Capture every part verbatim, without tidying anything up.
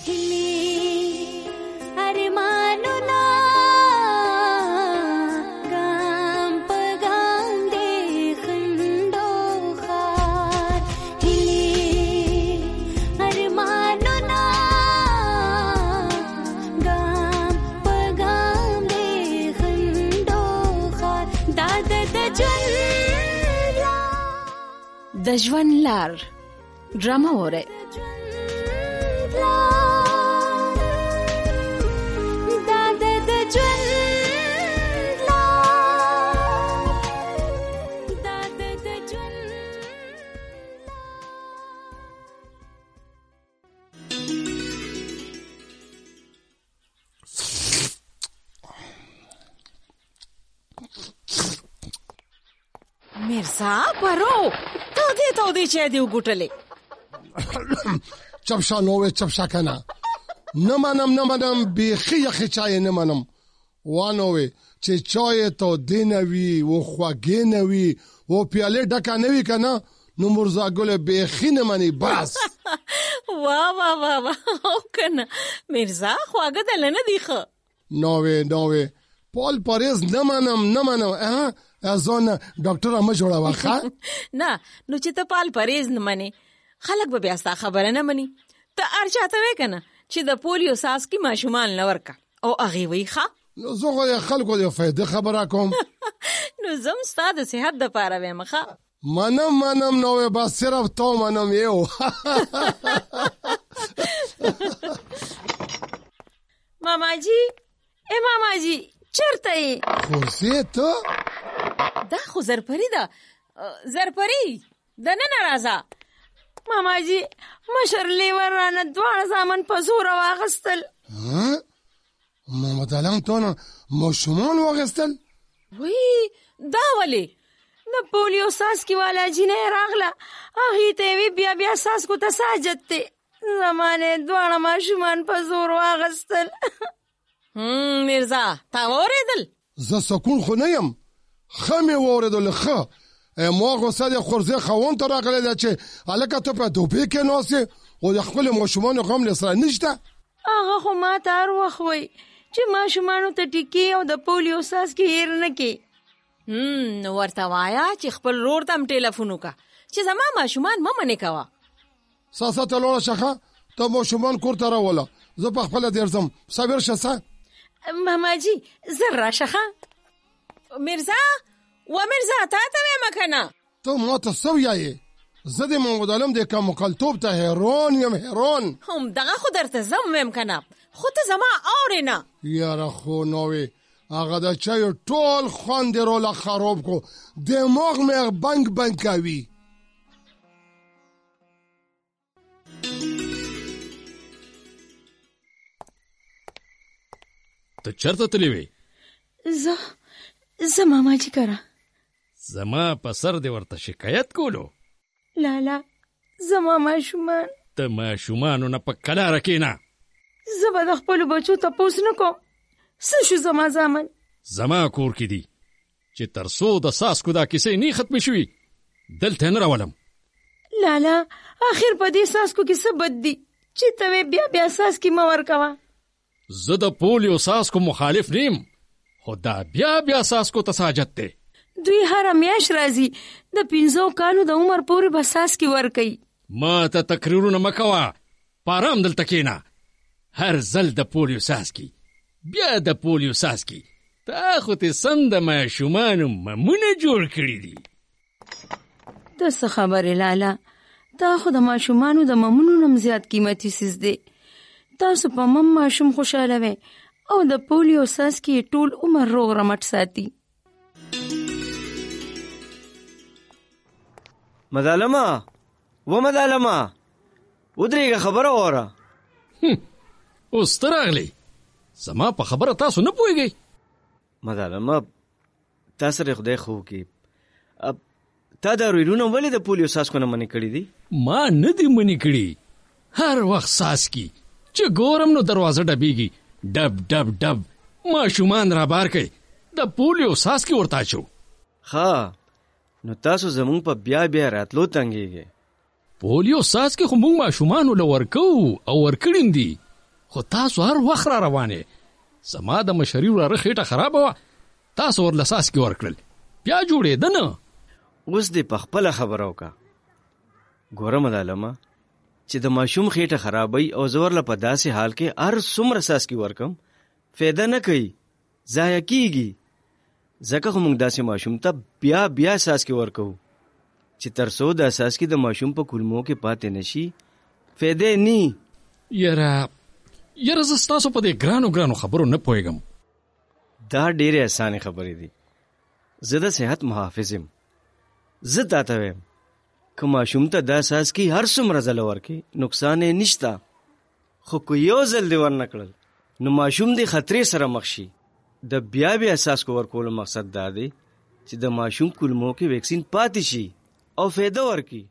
د ژوند لار ډرامه وره میرزا پرو تودې تودې چای دی وګټلې چپشا نوې چپشا کنه نه منم نه منم بیخي یخې چای نه منم وانوې چې چای ته دینوي و خوږې نه وي و پیاله ډکه نه وي کنه نو مرزا ګل بیخي نه مني بس وا وا وا وا کنه میرزا خواږه دل نه دی خو نوې نوې پال پاریز نه منم نه منم اه ازونه ډاکټر ما جوړا واخا نه نو چې ته پال پاریز نه مني خلک به بیا ستا خبره نه مني ته ارچاته وې کنه چې د پولیو ساس کی ماشومان لورکا او اغي وی ښا نو زه خلکو د فائدې خبره کوم نو زم ستاسو صحت د پاره وې مخه منم منم نو بس صرف تو منم یو ماما جی اے ماما جی چرته خو زه ته دا خو زرپری ده زرپری د نن راځه ماما جی مشر لیور رانه دوه زامن په زور واغستل ها ماما دلان تونه مشمون واغستل وی دا ولی د پولیو ساس کی والا جنې راغله هغه ته وی بیا بیا ساس کو تساجت ته زمانه دوه ماشومان په زور واغستل هم میرزا تا اوریدل زه سکون خو نه یم خمه اوریدل خو ما غوسه خورزه خوون ته راغله چې الکه ته په دوبه کې نوسه او د خپل ماشومان غم لسره نشته هغه خو ما تار وخوي چې ماشومان ته ټیکی او د پولیو ساس کې هیر نه کی هم نو ورته وایا چې خپل رور تم ټلیفون وکا چې زما ماشومان ما منې کوا ساسته لوړه شخه ته ماشومان کور ته راوله زه په خپل درځم صبر شسه ماما جی زرا شخه میرزا و میرزا تا ته مکنه ته ما ته سو یای زه د محمد علم د کوم کلتوب ته هیرون یم هیرون هم دغه خو درته زم ممکنه خو ته زما اورینا یاره خو نوې هغه د چای ټول خوند روله خراب کو دماغ مې بنګ بنګ کوي ته چرته تللی وې زه زه ماما جی کرا زما په سر دې ورته شکایت کولو لالا زما ماشومان ته ماشومانو نه په کلاره کېنه زه به د خپلو بچو تپوس نه کوم څه شو زما زامن زما کور کې دي چې تر څو د ساسکو دا کیسې نه ختمې شوي دلته نه راولم لالا آخر په دې ساسکو کې څه بد دي چې ته بیا بیا ساسکي مه ورکوه زه د پولیو ساسکو مخالف نیم خو دا بیا بیا ساسکو ته ساجت دی دوی هره میاشت راځي د پنځو کالو د عمر پورې به ساسکي ورکوي ما ته تقریرونه مه کوه په ارام دلته کښېنه هر ځل د پولیو ساسکي بیا د پولیو ساسکي تا خو ته سم د ماشومانو ممونه جوړ کړي دي ته څه خبرې لالا تا خو د ماشومانو د ممونو نم زیات قیمتي څیز دی تاسو په مم ماشوم خوشاله وئ او د پولیو ساسکي ټول عمر روغ رمټ ساتي مدالمه و مدالمه ودرېږه خبره وره اوس ته راغلی زما په خبره تاسو نه پوهېږئ مدالمه تا سره خدای خو وکړي تا دا رویلونه ولې د پولیو ساسکو نه منې کړي دي ما نه دي منې کړي هر وخت ساسکي چې ګورم نو دروازه ډبېږي ډب ډب ډب ماشومان رابار کوي د پولیو ساسکي ورته اچو ښه نو تاسو زمونږ په بیا بیا راتلو تنګېږئ پولیو ساسکي خو موږ ماشومانو له ورکو او ورکړیم دي خو تاسو هر وخت را روانې. زما د مشري وراره خېټه خرابه وه، تاسو ورله څاڅکي ورکړل، بیا جوړېده نه. اوس دې په خپله خبره وکړه. ګوره ملالمه چې د ماشوم خېټه خرابوي او زه ورله په داسې حال کې هر څومره څاڅکي ورکم فایده نه کوي، ضایع کېږي. ځکه خو موږ داسې ماشوم ته بیا بیا څاڅکي ورکوو چې تر څو دا څاڅکي د ماشوم په کولمو کې پاتې نشي فایده نی. یاره یاره زه ستاسو په دې ګرانو ګرانو خبرو نه پوهېږم. دا ډېرې اسانې خبرې دي. زه د صحت محافظ یم. زه تا ته وایم که ماشوم ته دا څاڅکي هر څومره ځله ورکې نقصان یې نشته، خو که یو ځل دې ورنه کړل نو ماشوم دې خطرې سره مخ شي. د بیا بیا څاڅکو ورکولو مقصد دا دی چې د ماشوم کولمو کې ویکسین پاتې شي او فایده ورکړي.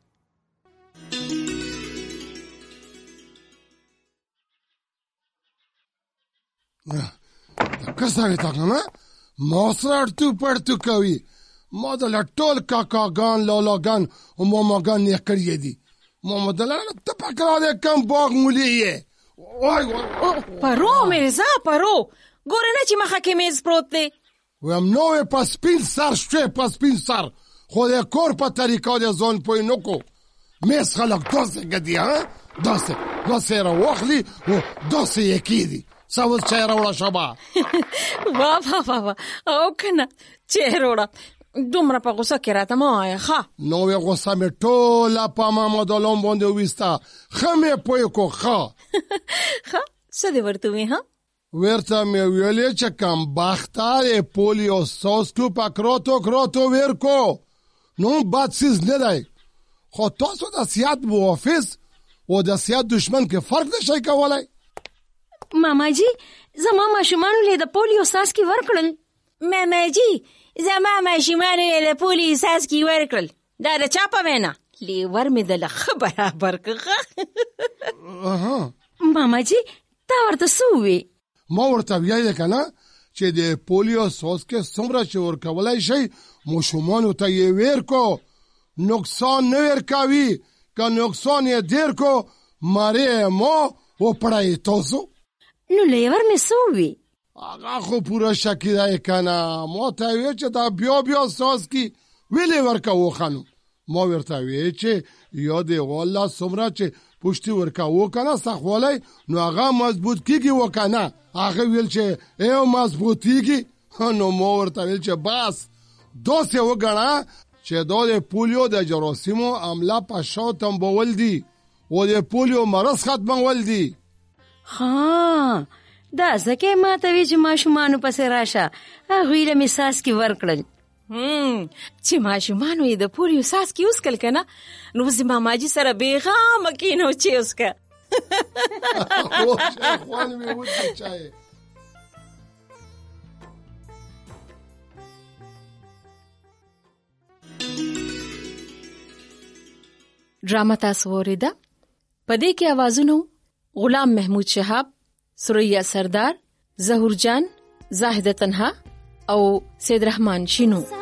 کساوی تا کنه ما سره اړتو پړتو کوي. ما د لټول کاکاګان لالاګان او ماماګان یې کړی دي. ما دلته ته پکړه دې کم باغ مولي یې. وای وای پرو مرزا پرو ګوره نه چې مخه کې میز پروت دی. ویم نوې په سپین سر شوې په سپین سر خو د کور په طریقه د ځان پوی نه کو. میز خلک داسې ګدي ها داسې داسې راوخلي او داسې یې کېدي. ساوز چای راوړه شبا. واه واه واه واه او کنه چای راوړه. دومره په غوسه کې راته مه وایه ښه. نوې غوسه مې ټوله په محمد علام باندې وویسته. ښه مې پوی کو ښه ښه څه دې ورته ووې ها؟ ورته مې ویلې چې کم بخته د پولیو څاڅکو په کراتو کراتو ورکو نو بد څیز نه دی. خو تاسو د صحت محافظ او د صحت دشمن کې فرق نشئ کولی. ماما جی زما ماشومانو له د پولیو څاڅکي ورکړل. ماما جی زما ماشومانو له د پولیو څاڅکي ورکړل. دا د چا په وینا؟ لیور مې دله ښه برابر کړه. ماما جی تا ورته څه ووې؟ ما ورته ویلې که نه چې د پولیو څاڅکي څومره چې ورکولی شئ ماشومانو ته یې ورکو، نقصان نه ورکوي. که نقصان یې ډېر کو مرې ما وپړئ تاسو. نو لیور مې څه ووې؟ هغه خو پوره شکي دی که نه. ما ته ویې چې دا بیا بیا څاڅکي ولې ورکوو خانم. ما ورته ویې چې یا دې والله څومره چې پشتي ورکوو که نه سخوالی نو هغه مضبوط کېږي و که نه. هغه ویل چې ایو مضبوطېږي. نو ما ورته ویل چې بس داسې وګڼه چې دا د پولیو د جراثیمو عمله په شا تنبول دي او د پولیو مرض ختمول دي. ها دا ځکه یې ما ته وی چې ماشومانو پسې راشه هغوی له مې څاڅکي ورکړل. چې ماشومانو یې د پولیو څاڅکي وڅکل که نه نو اوس د ماماجي سره بېغامه کېنه او چای وڅکه. خوند مې وڅکه چای. ډرامه تاسو واورېده. په دې کې اوازونه غلام محمود شهاب، سریا سردار، ظهور جان، زاهده تنها او سید رحمان شینو.